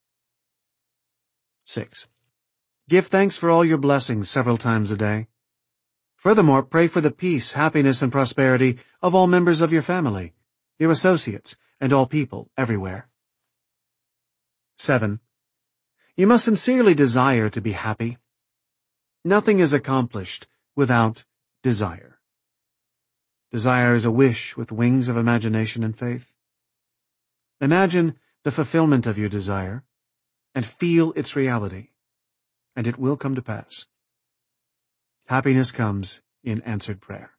six. Give thanks for all your blessings several times a day. Furthermore, pray for the peace, happiness, and prosperity of all members of your family, your associates, and all people everywhere. seven. You must sincerely desire to be happy. Nothing is accomplished without desire. Desire is a wish with wings of imagination and faith. Imagine the fulfillment of your desire, and feel its reality, and it will come to pass. Happiness comes in answered prayer.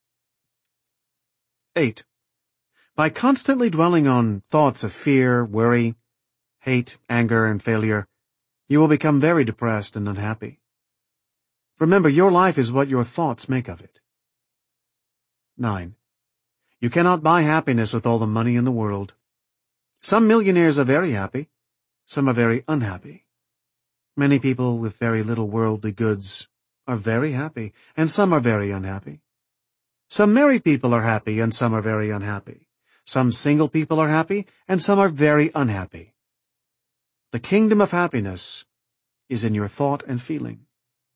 eight. By constantly dwelling on thoughts of fear, worry, hate, anger, and failure, you will become very depressed and unhappy. Remember, your life is what your thoughts make of it. nine. You cannot buy happiness with all the money in the world. Some millionaires are very happy. Some are very unhappy. Many people with very little worldly goods are very happy, and some are very unhappy. Some married people are happy, and some are very unhappy. Some single people are happy, and some are very unhappy. The kingdom of happiness is in your thought and feeling.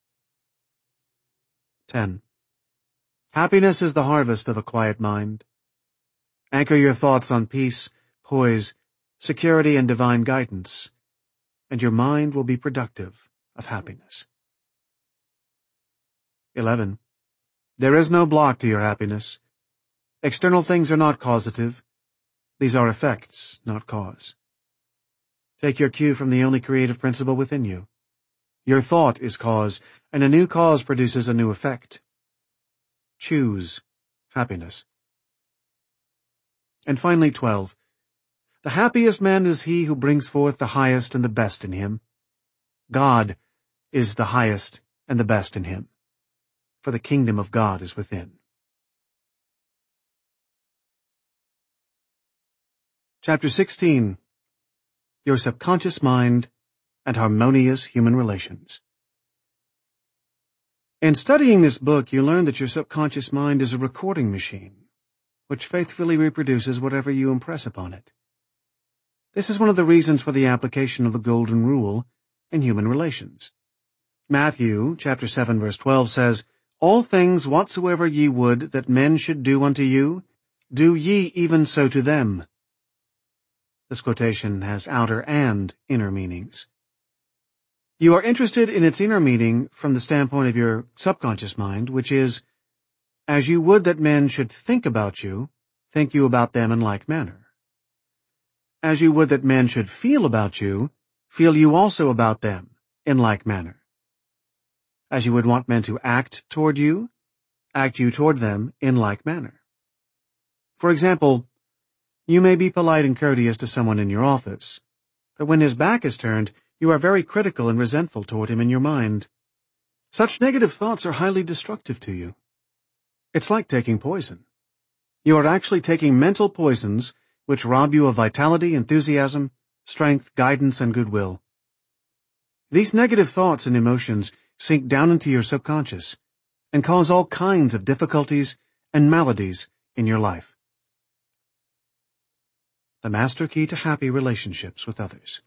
ten. Happiness is the harvest of a quiet mind. Anchor your thoughts on peace, poise, security, and divine guidance, and your mind will be productive of happiness. eleven. There is no block to your happiness. External things are not causative. These are effects, not cause. Take your cue from the only creative principle within you. Your thought is cause, and a new cause produces a new effect. Choose happiness. And finally, twelve. The happiest man is he who brings forth the highest and the best in him. God is the highest and the best in him, for the kingdom of God is within. Chapter sixteen. Your subconscious mind and harmonious human relations. In studying this book, you learn that your subconscious mind is a recording machine, which faithfully reproduces whatever you impress upon it. This is one of the reasons for the application of the Golden Rule in human relations. Matthew, chapter seven, verse twelve says, All things whatsoever ye would that men should do unto you, do ye even so to them. This quotation has outer and inner meanings. You are interested in its inner meaning from the standpoint of your subconscious mind, which is, as you would that men should think about you, think you about them in like manner. As you would that men should feel about you, feel you also about them in like manner. As you would want men to act toward you, act you toward them in like manner. For example, you may be polite and courteous to someone in your office, but when his back is turned, you are very critical and resentful toward him in your mind. Such negative thoughts are highly destructive to you. It's like taking poison. You are actually taking mental poisons which rob you of vitality, enthusiasm, strength, guidance, and goodwill. These negative thoughts and emotions sink down into your subconscious and cause all kinds of difficulties and maladies in your life. The master key to happy relationships with others.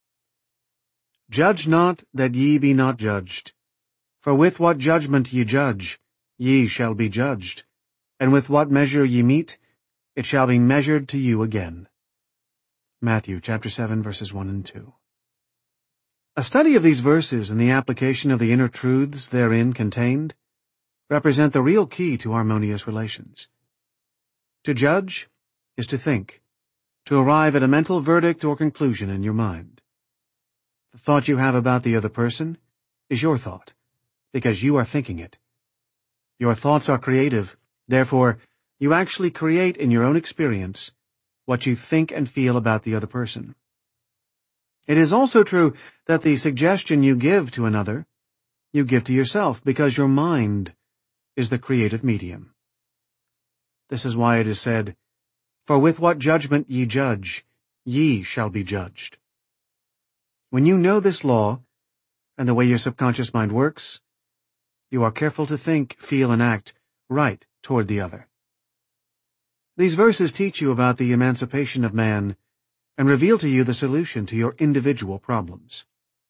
Judge not that ye be not judged, for with what judgment ye judge, ye shall be judged, and with what measure ye mete, it shall be measured to you again. Matthew chapter seven, verses one and two. A study of these verses and the application of the inner truths therein contained represent the real key to harmonious relations. To judge is to think, to arrive at a mental verdict or conclusion in your mind. The thought you have about the other person is your thought, because you are thinking it. Your thoughts are creative, therefore, you actually create in your own experience what you think and feel about the other person. It is also true that the suggestion you give to another, you give to yourself, because your mind is the creative medium. This is why it is said, "For with what judgment ye judge, ye shall be judged." When you know this law, and the way your subconscious mind works, you are careful to think, feel, and act right toward the other. These verses teach you about the emancipation of man and reveal to you the solution to your individual problems.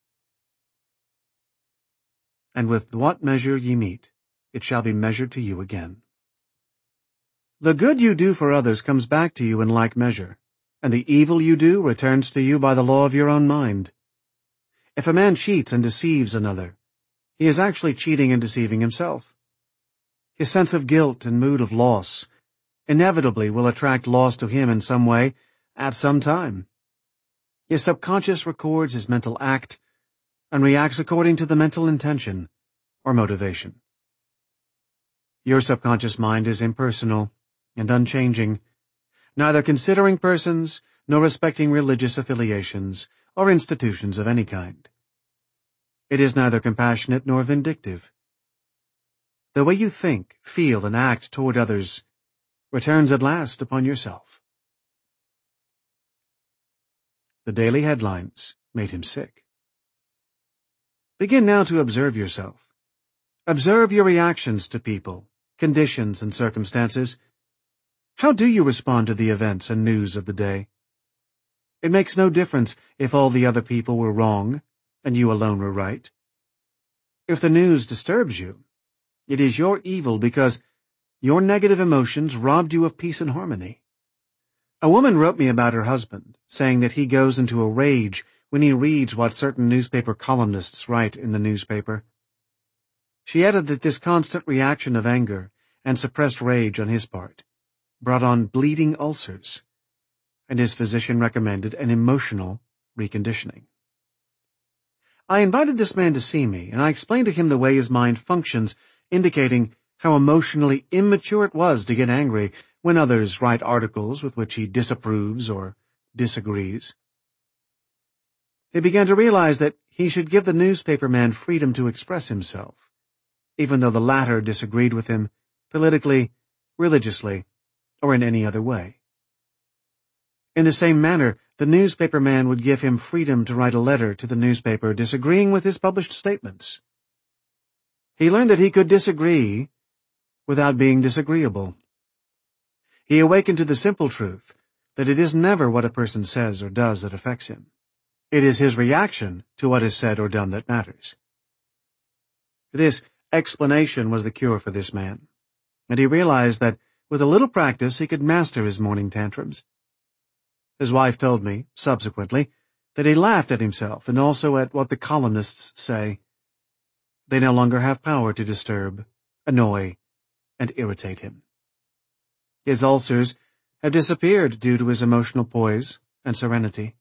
And with what measure ye mete, it shall be measured to you again. The good you do for others comes back to you in like measure, and the evil you do returns to you by the law of your own mind. If a man cheats and deceives another, he is actually cheating and deceiving himself. His sense of guilt and mood of loss inevitably will attract loss to him in some way at some time. His subconscious records his mental act and reacts according to the mental intention or motivation. Your subconscious mind is impersonal and unchanging, neither considering persons nor respecting religious affiliations or institutions of any kind. It is neither compassionate nor vindictive. The way you think, feel, and act toward others returns at last upon yourself. The daily headlines made him sick. Begin now to observe yourself. Observe your reactions to people, conditions, and circumstances. How do you respond to the events and news of the day? It makes no difference if all the other people were wrong and you alone were right. If the news disturbs you, it is your evil because your negative emotions robbed you of peace and harmony. A woman wrote me about her husband, saying that he goes into a rage when he reads what certain newspaper columnists write in the newspaper. She added that this constant reaction of anger and suppressed rage on his part brought on bleeding ulcers, and his physician recommended an emotional reconditioning. I invited this man to see me, and I explained to him the way his mind functions, indicating how emotionally immature it was to get angry when others write articles with which he disapproves or disagrees. He began to realize that he should give the newspaper man freedom to express himself, even though the latter disagreed with him politically, religiously, or in any other way. In the same manner, the newspaper man would give him freedom to write a letter to the newspaper disagreeing with his published statements. He learned that he could disagree without being disagreeable. He awakened to the simple truth that it is never what a person says or does that affects him. It is his reaction to what is said or done that matters. This explanation was the cure for this man, and he realized that with a little practice he could master his morning tantrums. His wife told me, subsequently, that he laughed at himself and also at what the columnists say. They no longer have power to disturb, annoy, and irritate him. His ulcers have disappeared due to his emotional poise and serenity.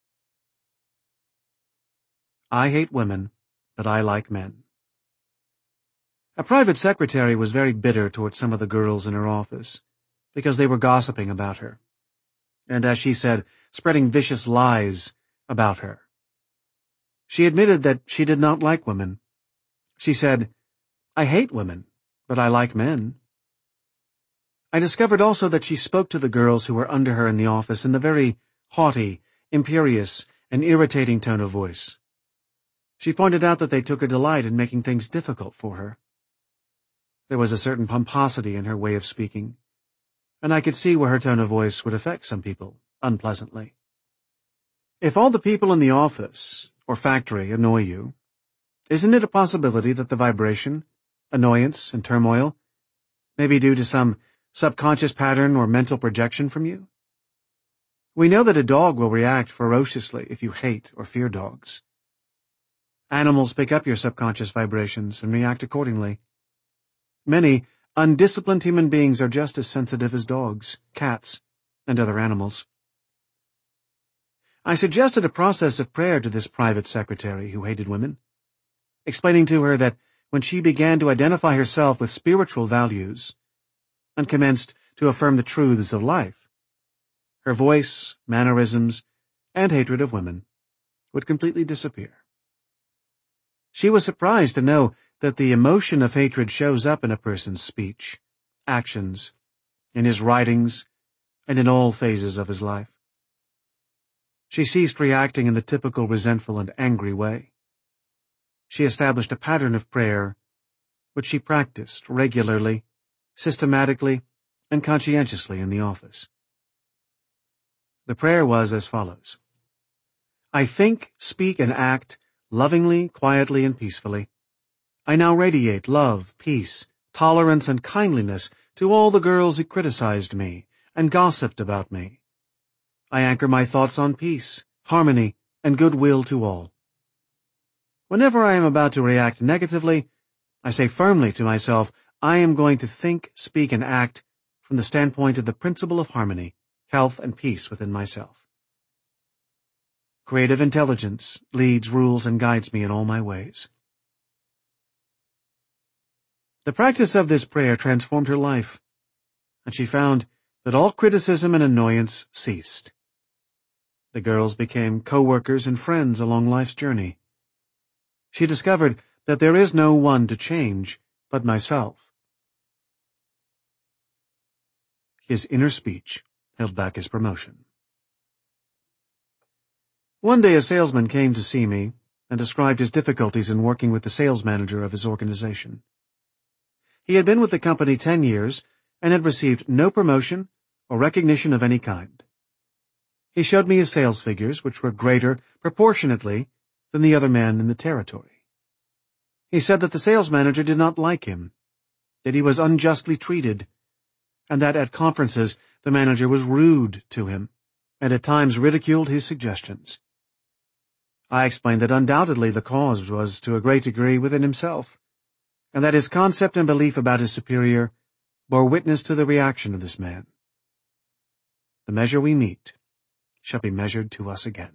I hate women, but I like men. A private secretary was very bitter toward some of the girls in her office because they were gossiping about her, and as she said, spreading vicious lies about her. She admitted that she did not like women. She said, "I hate women, but I like men." I discovered also that she spoke to the girls who were under her in the office in a very haughty, imperious, and irritating tone of voice. She pointed out that they took a delight in making things difficult for her. There was a certain pomposity in her way of speaking, and I could see where her tone of voice would affect some people unpleasantly. If all the people in the office or factory annoy you, isn't it a possibility that the vibration, annoyance, and turmoil may be due to some subconscious pattern or mental projection from you? We know that a dog will react ferociously if you hate or fear dogs. Animals pick up your subconscious vibrations and react accordingly. Many undisciplined human beings are just as sensitive as dogs, cats, and other animals. I suggested a process of prayer to this private secretary who hated women, explaining to her that when she began to identify herself with spiritual values and commenced to affirm the truths of life, her voice, mannerisms, and hatred of women would completely disappear. She was surprised to know that the emotion of hatred shows up in a person's speech, actions, in his writings, and in all phases of his life. She ceased reacting in the typical resentful and angry way. She established a pattern of prayer, which she practiced regularly, systematically, and conscientiously in the office. The prayer was as follows. I think, speak, and act lovingly, quietly, and peacefully. I now radiate love, peace, tolerance, and kindliness to all the girls who criticized me and gossiped about me. I anchor my thoughts on peace, harmony, and goodwill to all. Whenever I am about to react negatively, I say firmly to myself, I am going to think, speak, and act from the standpoint of the principle of harmony, health, and peace within myself. Creative intelligence leads, rules, and guides me in all my ways. The practice of this prayer transformed her life, and she found that all criticism and annoyance ceased. The girls became co-workers and friends along life's journey. She discovered that there is no one to change but myself. His inner speech held back his promotion. One day a salesman came to see me and described his difficulties in working with the sales manager of his organization. He had been with the company ten years and had received no promotion or recognition of any kind. He showed me his sales figures, which were greater proportionately than the other men in the territory. He said that the sales manager did not like him, that he was unjustly treated, and that at conferences the manager was rude to him and at times ridiculed his suggestions. I explained that undoubtedly the cause was to a great degree within himself, and that his concept and belief about his superior bore witness to the reaction of this man. The measure we meet shall be measured to us again.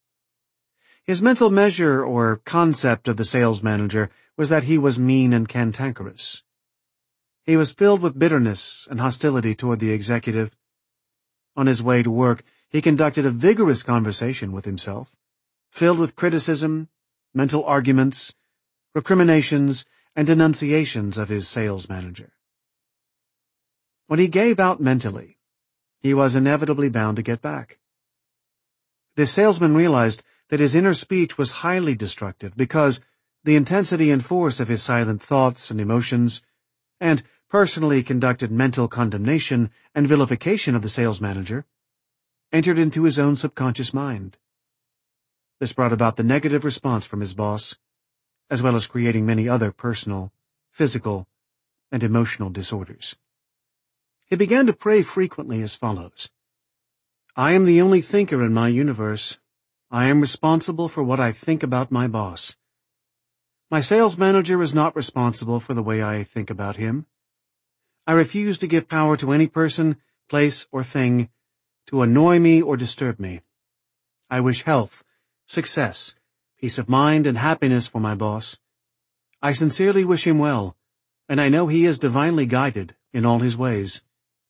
His mental measure or concept of the sales manager was that he was mean and cantankerous. He was filled with bitterness and hostility toward the executive. On his way to work, he conducted a vigorous conversation with himself, filled with criticism, mental arguments, recriminations, and denunciations of his sales manager. When he gave out mentally, he was inevitably bound to get back. This salesman realized that his inner speech was highly destructive because the intensity and force of his silent thoughts and emotions, and personally conducted mental condemnation and vilification of the sales manager, entered into his own subconscious mind. This brought about the negative response from his boss, as well as creating many other personal, physical, and emotional disorders. He began to pray frequently as follows. I am the only thinker in my universe. I am responsible for what I think about my boss. My sales manager is not responsible for the way I think about him. I refuse to give power to any person, place, or thing to annoy me or disturb me. I wish health, success, peace of mind, and happiness for my boss. I sincerely wish him well, and I know he is divinely guided in all his ways.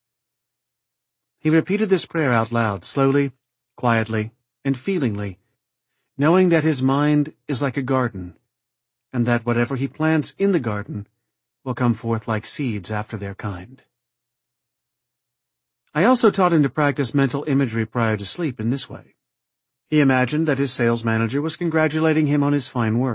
He repeated this prayer out loud, slowly, quietly, and feelingly, knowing that his mind is like a garden, and that whatever he plants in the garden will come forth like seeds after their kind. I also taught him to practice mental imagery prior to sleep in this way. He imagined that his sales manager was congratulating him on his fine work.